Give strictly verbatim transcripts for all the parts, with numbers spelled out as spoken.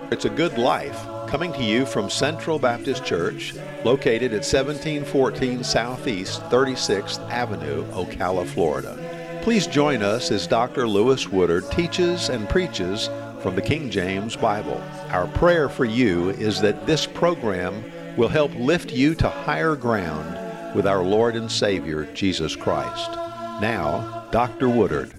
It's a Good Life, coming to you from Central Baptist Church, located at seventeen fourteen Southeast thirty-sixth Avenue, Ocala, Florida. Please join us as Doctor Lewis Woodard teaches and preaches from the King James Bible. Our prayer for you is that this program will help lift you to higher ground with our Lord and Savior, Jesus Christ. Now, Doctor Woodard.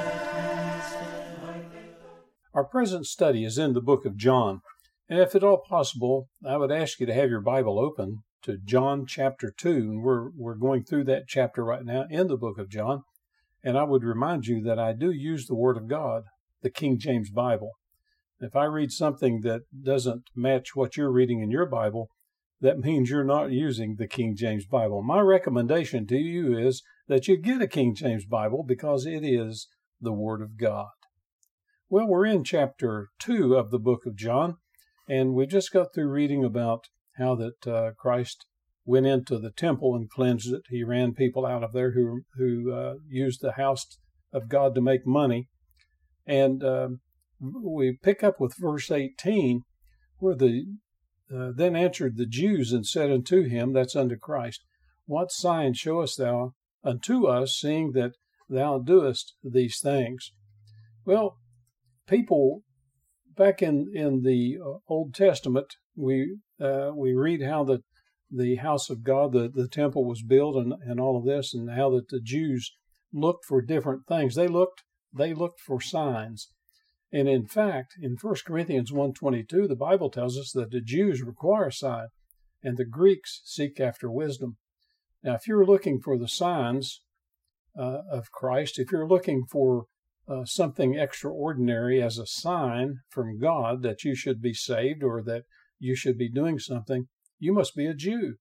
Our present study is in the book of John, and if at all possible, I would ask you to have your Bible open to John chapter two, and we're, we're going through that chapter right now in the book of John, and I would remind you that I do use the Word of God, the King James Bible. If I read something that doesn't match what you're reading in your Bible, that means you're not using the King James Bible. My recommendation to you is that you get a King James Bible because it is the Word of God. Well, we're in chapter two of the book of John, and we just got through reading about how that uh, Christ went into the temple and cleansed it. He ran people out of there who who uh, used the house of God to make money. And uh, we pick up with verse eighteen, where the uh, then answered the Jews and said unto him, that's unto Christ, what sign showest thou unto us, seeing that thou doest these things? Well, people back in, in the Old Testament, we uh, we read how the the house of God, the, the temple was built, and, and all of this, and how that the Jews looked for different things. They looked they looked for signs. And in fact, in First Corinthians one twenty-two, the Bible tells us that the Jews require a sign, and the Greeks seek after wisdom. Now, if you're looking for the signs uh, of Christ, if you're looking for Uh, something extraordinary as a sign from God that you should be saved or that you should be doing something, you must be a Jew.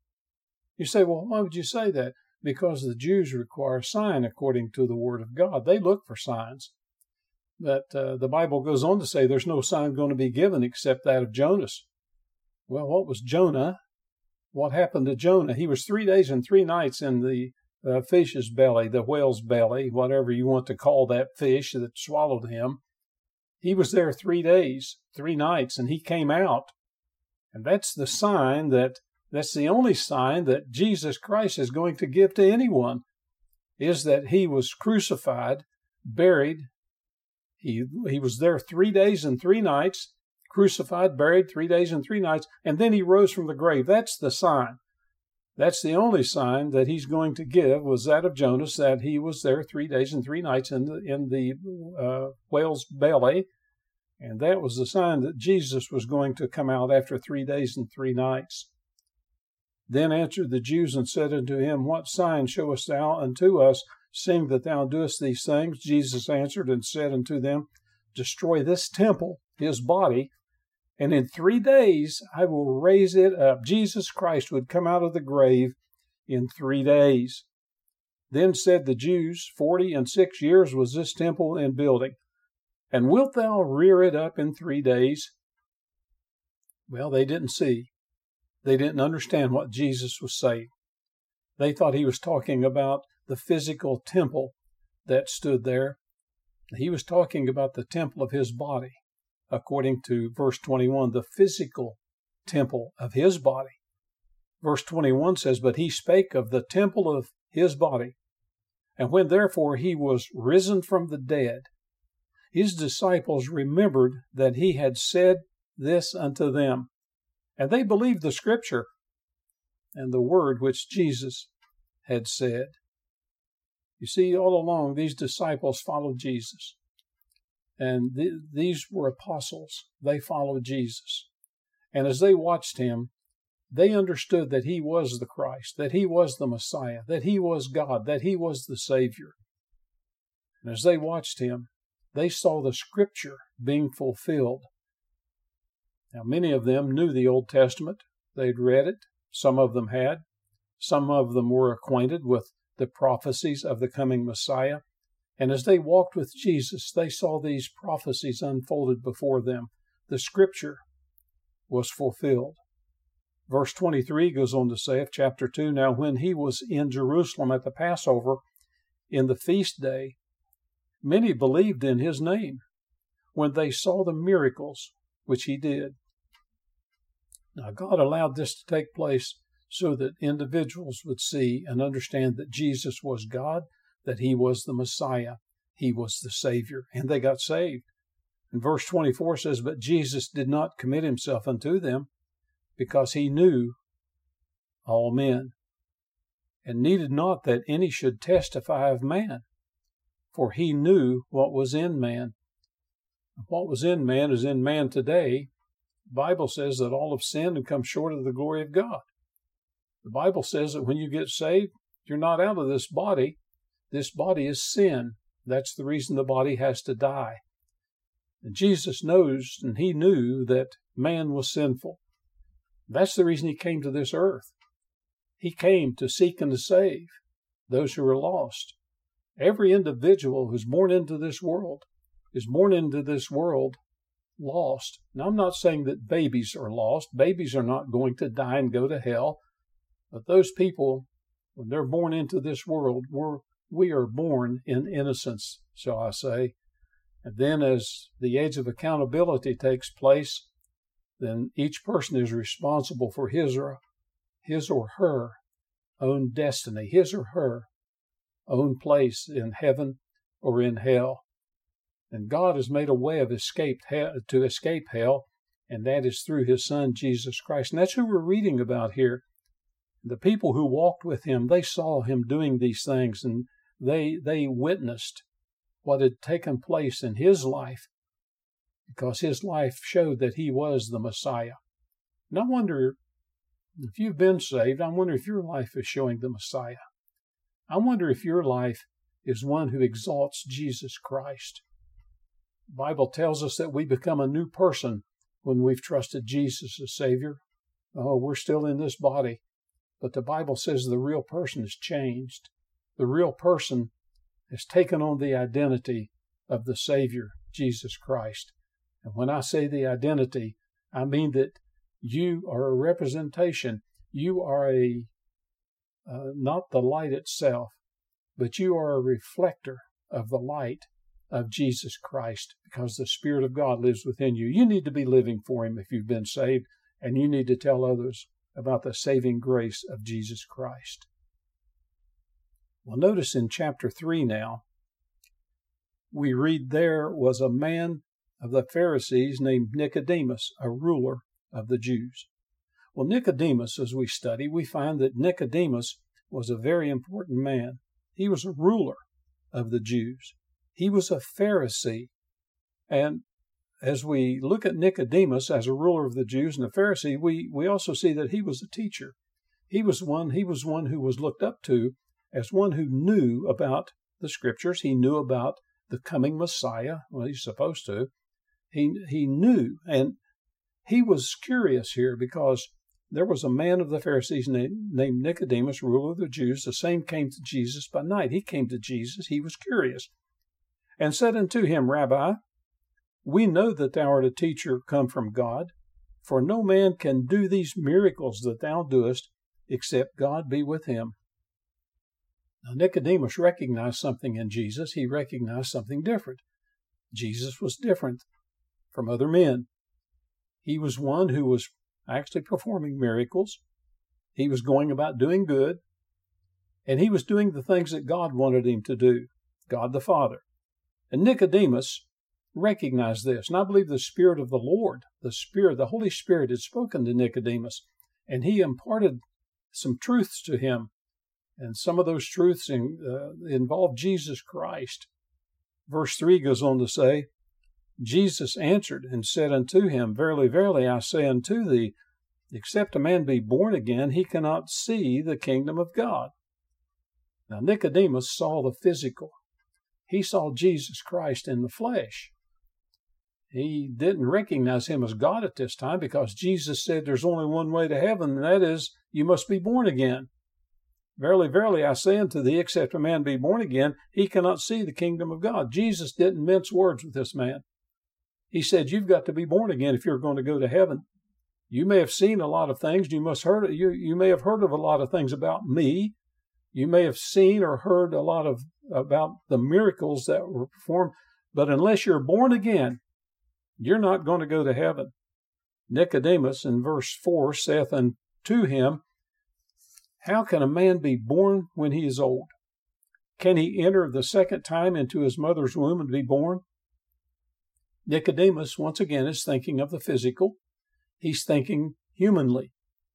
You say, well, why would you say that? Because the Jews require a sign according to the Word of God. They look for signs. But uh, the Bible goes on to say there's no sign going to be given except that of Jonas. Well, what was Jonah? What happened to Jonah? He was three days and three nights in the Uh, fish's belly, the whale's belly, whatever you want to call that fish that swallowed him. He was there three days, three nights, and he came out. And that's the sign that, that's the only sign that Jesus Christ is going to give to anyone, is that he was crucified, buried. He, he was there three days and three nights, crucified, buried, three days and three nights, and then he rose from the grave. That's the sign. That's the only sign that he's going to give, was that of Jonas, that he was there three days and three nights in the, in the uh, whale's belly. And that was the sign that Jesus was going to come out after three days and three nights. Then answered the Jews and said unto him, what sign showest thou unto us, seeing that thou doest these things? Jesus answered and said unto them, destroy this temple, his body, and in three days I will raise it up. Jesus Christ would come out of the grave in three days. Then said the Jews, forty and six years was this temple in building, and wilt thou rear it up in three days? Well, they didn't see. They didn't understand what Jesus was saying. They thought he was talking about the physical temple that stood there. He was talking about the temple of his body. According to verse twenty-one, the physical temple of his body. Verse twenty-one says, but he spake of the temple of his body. And when therefore he was risen from the dead, his disciples remembered that he had said this unto them. And they believed the scripture and the word which Jesus had said. You see, all along, these disciples followed Jesus. And th- these were apostles. They followed Jesus. And as they watched him, they understood that he was the Christ, that he was the Messiah, that he was God, that he was the Savior. And as they watched him, they saw the scripture being fulfilled. Now, many of them knew the Old Testament. They'd read it. Some of them had. Some of them were acquainted with the prophecies of the coming Messiah. And as they walked with Jesus, they saw these prophecies unfolded before them. The scripture was fulfilled. Verse twenty-three goes on to say of chapter two, now when he was in Jerusalem at the Passover, in the feast day, many believed in his name, when they saw the miracles which he did. Now, God allowed this to take place so that individuals would see and understand that Jesus was God, that he was the Messiah, he was the Savior, and they got saved. And verse twenty-four says, "But Jesus did not commit himself unto them, because he knew all men, and needed not that any should testify of man, for he knew what was in man." What was in man is in man today. The Bible says that all have sinned and come short of the glory of God. The Bible says that when you get saved, you're not out of this body. This body is sin. That's the reason the body has to die. And Jesus knows, and he knew that man was sinful. That's the reason he came to this earth. He came to seek and to save those who are lost. Every individual who's born into this world is born into this world lost. Now, I'm not saying that babies are lost. Babies are not going to die and go to hell. But those people, when they're born into this world, we're, we are born in innocence, shall I say. And then as the age of accountability takes place, then each person is responsible for his or, his or her own destiny, his or her own place in heaven or in hell. And God has made a way of escape to escape hell, and that is through his Son, Jesus Christ. And that's who we're reading about here. The people who walked with him, they saw him doing these things, and they they witnessed what had taken place in his life, because his life showed that he was the Messiah. And I wonder if you've been saved, I wonder if your life is showing the Messiah. I wonder if your life is one who exalts Jesus Christ. The Bible tells us that we become a new person when we've trusted Jesus as Savior. Oh, we're still in this body, but the Bible says the real person is changed. The real person has taken on the identity of the Savior, Jesus Christ. And when I say the identity, I mean that you are a representation. You are a, uh, not the light itself, but you are a reflector of the light of Jesus Christ, because the Spirit of God lives within you. You need to be living for him if you've been saved, and you need to tell others about the saving grace of Jesus Christ. Well, notice in chapter three now, we read there was a man of the Pharisees named Nicodemus, a ruler of the Jews. Well, Nicodemus, as we study, we find that Nicodemus was a very important man. He was a ruler of the Jews. He was a Pharisee. And as we look at Nicodemus as a ruler of the Jews and a Pharisee, we, we also see that he was a teacher. He was one, he was one who was looked up to as one who knew about the Scriptures. He knew about the coming Messiah. Well, he's supposed to. He, he knew, and he was curious here because there was a man of the Pharisees named, named Nicodemus, ruler of the Jews. The same came to Jesus by night. He came to Jesus. He was curious and said unto him, Rabbi, we know that thou art a teacher come from God, for no man can do these miracles that thou doest, except God be with him. Now, Nicodemus recognized something in Jesus. He recognized something different. Jesus was different from other men. He was one who was actually performing miracles. He was going about doing good, and he was doing the things that God wanted him to do, God the Father. And Nicodemus recognized this. And I believe the Spirit of the Lord, the Spirit, the Holy Spirit had spoken to Nicodemus, and he imparted some truths to him. And some of those truths in, uh, involve Jesus Christ. Verse three goes on to say, Jesus answered and said unto him, Verily, verily, I say unto thee, except a man be born again, he cannot see the kingdom of God. Now, Nicodemus saw the physical. He saw Jesus Christ in the flesh. He didn't recognize him as God at this time because Jesus said there's only one way to heaven, and that is you must be born again. Verily, verily, I say unto thee, except a man be born again, he cannot see the kingdom of God. Jesus didn't mince words with this man. He said, you've got to be born again if you're going to go to heaven. You may have seen a lot of things. You must heard you, you may have heard of a lot of things about me. You may have seen or heard a lot of about the miracles that were performed. But unless you're born again, you're not going to go to heaven. Nicodemus in verse four saith unto him, How can a man be born when he is old? Can he enter the second time into his mother's womb and be born? Nicodemus, once again, is thinking of the physical. He's thinking humanly.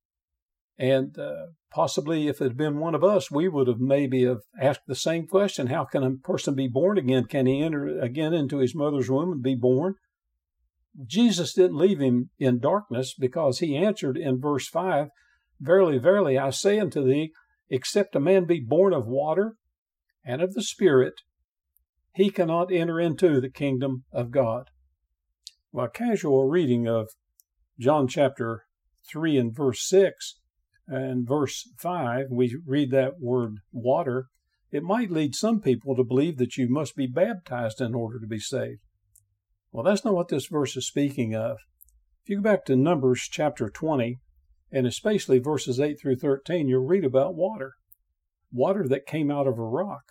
And uh, possibly if it had been one of us, we would have maybe have asked the same question. How can a person be born again? Can he enter again into his mother's womb and be born? Jesus didn't leave him in darkness, because he answered in verse five, Verily, verily, I say unto thee, except a man be born of water and of the Spirit, he cannot enter into the kingdom of God. Well, a casual reading of John chapter three and verse six and verse five, we read that word water. It might lead some people to believe that you must be baptized in order to be saved. Well, that's not what this verse is speaking of. If you go back to Numbers chapter twenty, and especially verses eight through thirteen, you'll read about water. Water that came out of a rock.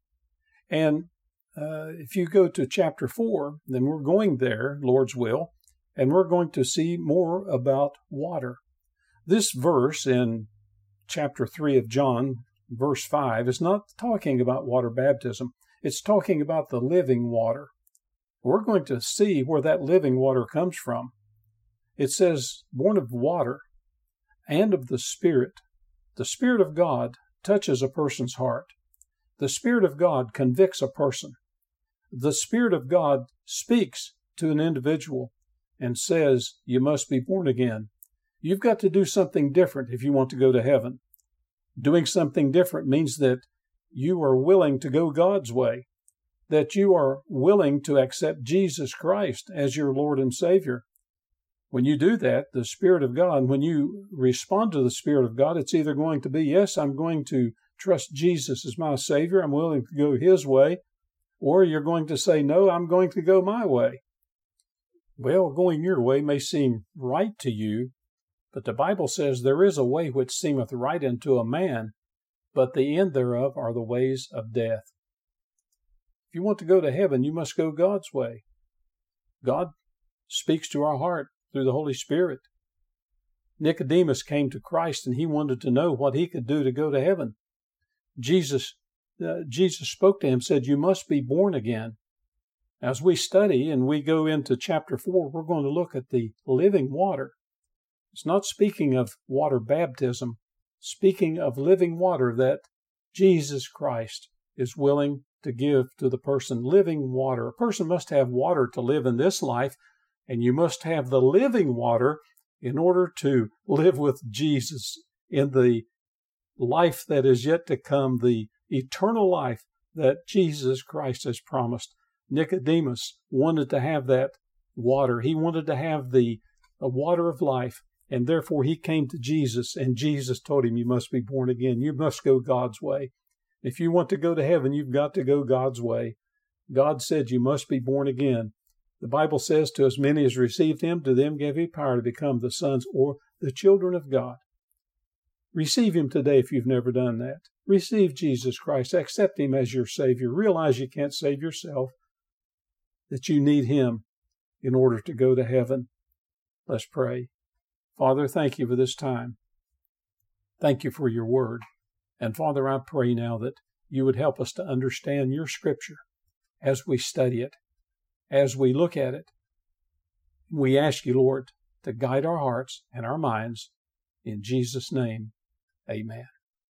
And uh, if you go to chapter four, then we're going there, Lord's will, and we're going to see more about water. This verse in chapter three of John, verse five, is not talking about water baptism. It's talking about the living water. We're going to see where that living water comes from. It says, born of water and of the Spirit. The Spirit of God touches a person's heart. The Spirit of God convicts a person. The Spirit of God speaks to an individual and says, you must be born again. You've got to do something different if you want to go to heaven. Doing something different means that you are willing to go God's way, that you are willing to accept Jesus Christ as your Lord and Savior. When you do that, the Spirit of God, when you respond to the Spirit of God, it's either going to be, yes, I'm going to trust Jesus as my Savior, I'm willing to go His way, or you're going to say, no, I'm going to go my way. Well, going your way may seem right to you, but the Bible says there is a way which seemeth right unto a man, but the end thereof are the ways of death. If you want to go to heaven, you must go God's way. God speaks to our heart through the Holy Spirit. Nicodemus came to Christ and he wanted to know what he could do to go to heaven. Jesus, uh, Jesus spoke to him, said, you must be born again. As we study and we go into chapter four, we're going to look at the living water. It's not speaking of water baptism, speaking of living water that Jesus Christ is willing to give to the person. Living water. A person must have water to live in this life, and you must have the living water in order to live with Jesus in the life that is yet to come, the eternal life that Jesus Christ has promised. Nicodemus wanted to have that water. He wanted to have the, the water of life, and therefore he came to Jesus, and Jesus told him, you must be born again. You must go God's way. If you want to go to heaven, you've got to go God's way. God said you must be born again. The Bible says, to as many as received him, to them gave he power to become the sons or the children of God. Receive him today if you've never done that. Receive Jesus Christ. Accept him as your Savior. Realize you can't save yourself, that you need him in order to go to heaven. Let's pray. Father, thank you for this time. Thank you for your word. And Father, I pray now that you would help us to understand your scripture as we study it, as we look at it. We ask you, Lord, to guide our hearts and our minds. In Jesus' name, amen.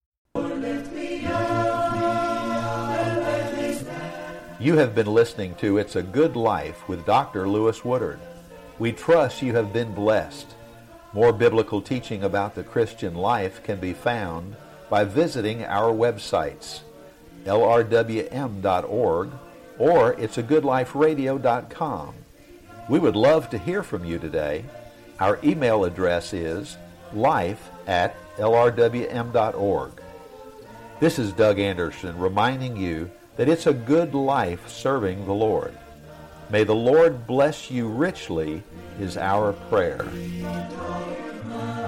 You have been listening to It's a Good Life with Doctor Lewis Woodard. We trust you have been blessed. More biblical teaching about the Christian life can be found by visiting our websites, L R W M dot org or it's a good life radio dot com. We would love to hear from you today. Our email address is life at L R W M dot org. This is Doug Anderson reminding you that it's a good life serving the Lord. May the Lord bless you richly is our prayer.